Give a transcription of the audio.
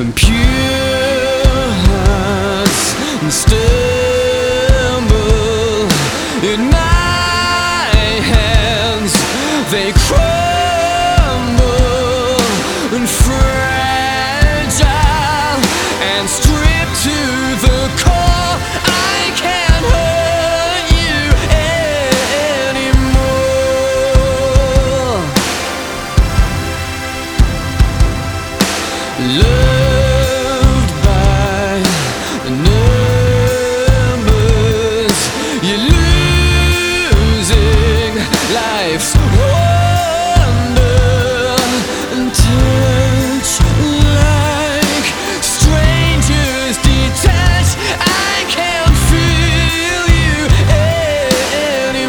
and pure hearts stumble in my hands. They crumble and